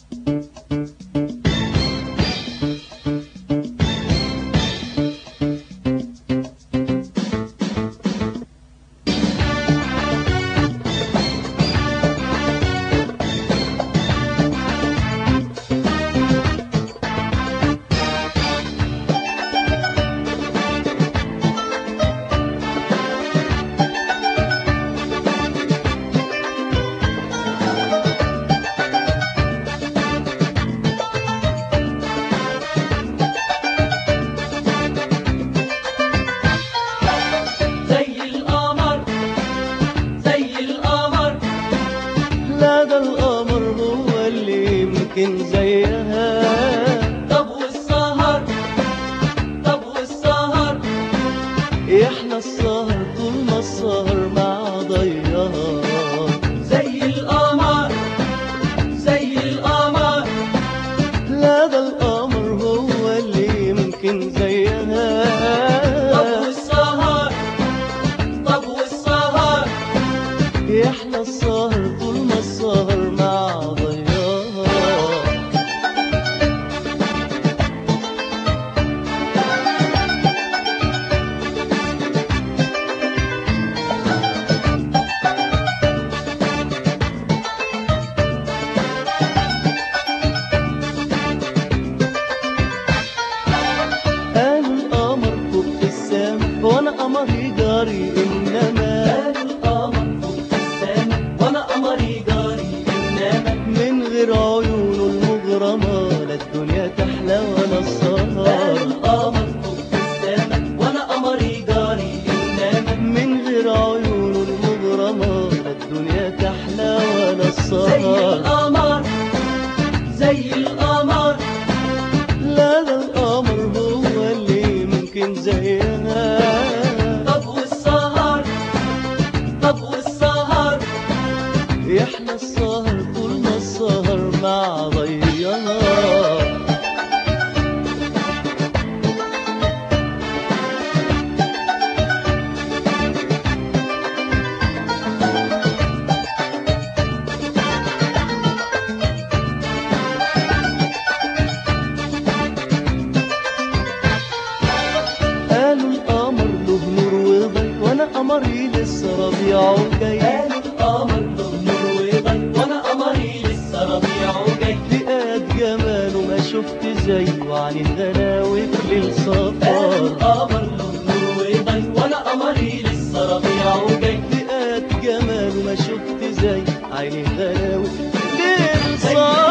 يمكن زيها. طب والسهر، طب والسهر، يحلى السهر طول ما السهر مع ضيها. زي القمر، زي القمر، لا ده القمر هو اللي يمكن زيها. طب والسهر، طب والسهر، يحلى السهر طول ما السهر مع ضيها. وانا قمري جاري انما قالوا القمر فوق السما وانا قمري جاري انما من غير عيونه المغرمة لا الدنيا تحلى ولا السهر. قالوا القمر فوق السما وانا قمري جاري انما من غير عيونه المغرمة لا الدنيا تحلى ولا السهر. زي القمر، زي القمر، لا ده القمر هو اللي يمكن زيها. طب والسهر، طب والسهر، يحلى السهر طول ما السهر مع ضيها. قمري لسه ربيعه جاي. قالوا القمر له نور وضي وانا قمري لسه ربيعه جاي. فئات جماله ما شفت زيه عن الغلاوي في ليل قالوا صفار. القمر له نور وضي وانا قمري لسه ربيعه جاي. فئات جماله ما شفت زيه عن الغلاوي في ليل صفار.